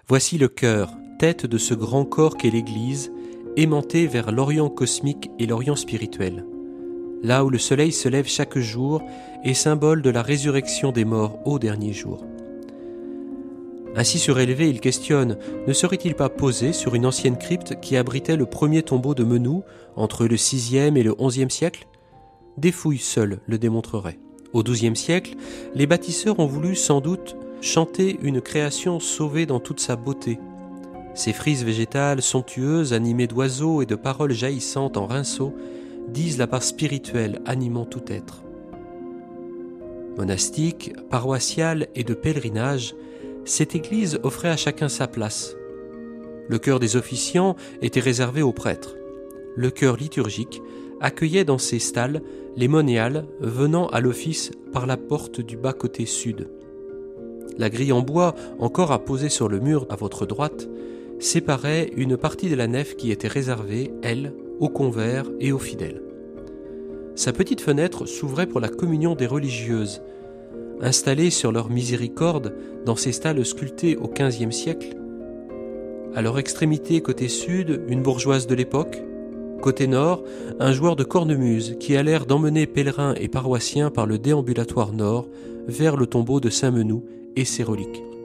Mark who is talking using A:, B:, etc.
A: Voici le cœur, tête de ce grand corps qu'est l'Église, aimanté vers l'Orient cosmique et l'Orient spirituel. Là où le soleil se lève chaque jour est symbole de la résurrection des morts au dernier jour. Ainsi surélevé, il questionne, ne serait-il pas posé sur une ancienne crypte qui abritait le premier tombeau de Menou entre le 6e et le 11e siècle ? Des fouilles seules le démontreraient. Au 12e siècle, les bâtisseurs ont voulu sans doute chanter une création sauvée dans toute sa beauté. Ces frises végétales somptueuses, animées d'oiseaux et de paroles jaillissantes en rinceaux, disent la part spirituelle animant tout être. Monastique, paroissiale et de pèlerinage, cette église offrait à chacun sa place. Le chœur des officiants était réservé aux prêtres. Le chœur liturgique accueillait dans ses stalles les moniales venant à l'office par la porte du bas-côté sud. La grille en bois, encore apposée sur le mur à votre droite, séparait une partie de la nef qui était réservée, elle, aux convers et aux fidèles. Sa petite fenêtre s'ouvrait pour la communion des religieuses. Installées sur leur miséricorde dans ces stalles sculptées au XVe siècle, à leur extrémité côté sud, une bourgeoise de l'époque, côté nord, un joueur de cornemuse qui a l'air d'emmener pèlerins et paroissiens par le déambulatoire nord vers le tombeau de Saint-Menou et ses reliques.